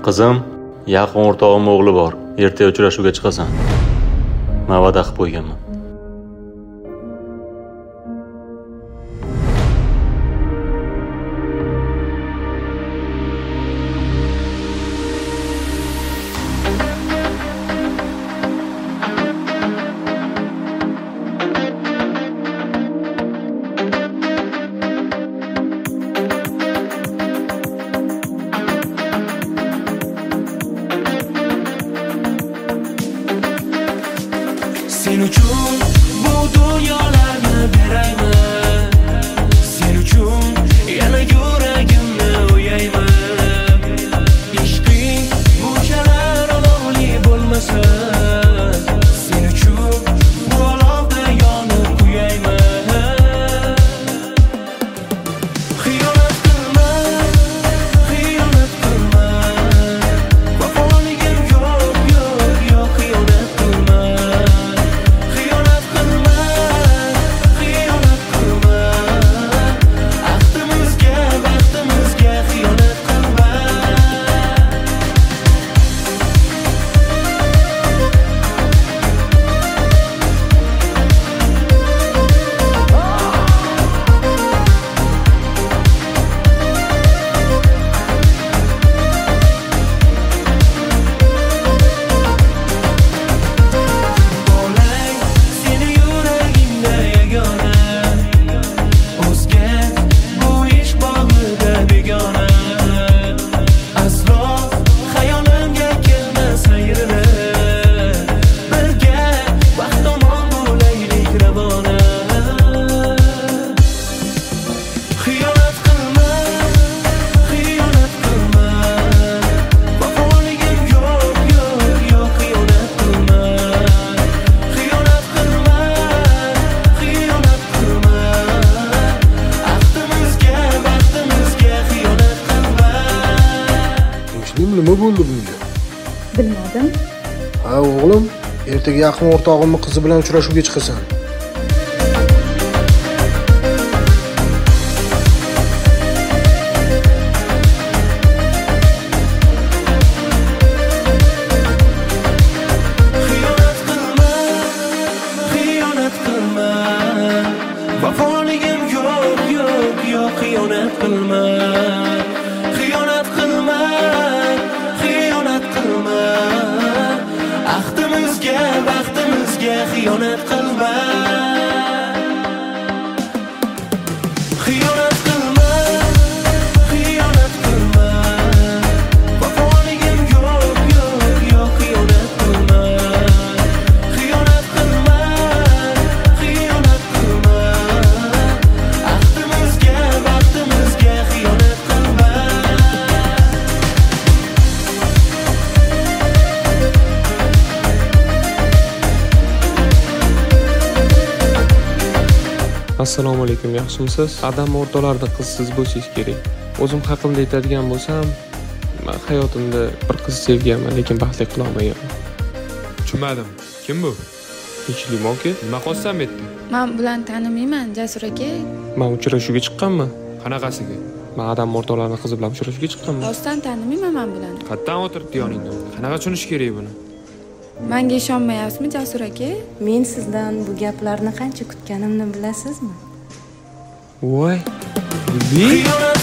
Qizim, yaqin o'rtog'im o'g'li bor. Ertaga uchrashuvga chiqasan. Men va'da qilib qo'yganman. Sen uchun bu dunyolarni berayman. Sen uchun yana yuragimni o'yayman. Ishqing bunchalar olovli bo'lmasa, sen uchun bu olovda yonib kuyayman. Xiyonat qilma, xiyonat qilma. Vafoligim yo'q, xiyonat qilma. Nima bo'ldi bunga? Bilmadim. Ha o'g'lim, ertaga yaqin o'rtog'imning qizi bilan uchrashuvga chiqasan. Xiyonat qilma, xiyonat qilma. Vafoligim yo'q, xiyonat qilma. Xiyonat qilma, xiyonat qilma. Ahdimizga, baxtimizga xiyonat qilma. Xiyonat qilma, xiyonat qilma. Vafoligim yo'q, xiyonat qilma. Xiyonat qilma, xiyonat qilma. Ahdimizga, baxtimizga xiyonat qilma. Assalomu alaykum, yaxshimisiz? Adam o'rtalarida qizsiz bo'lish kerak. O'zim haqimda aytadigan bo'lsam, men hayotimda bir qiz sevganman, lekin baxtli qila olmaganman. Tushunmadim. Kim bu? Tinchlikmi aka? Nima qilsam aytding? Men bilan tanimayman, Jasur aka. Men uchrashuvga chiqqanman. Qanaqasiga? Men Adam o'rtalarning qizi bilan uchrashuvga chiqqanman. Rostdan tanimayman men bilan. Qayerdan o'tiribdi yoningda? Qanaqa tushunish kerak buni? Menga ishonmayapsizmi, Jasur aka? Men sizdan bu gaplarni qancha kutganimni bilasizmi? Voy. Xiyonat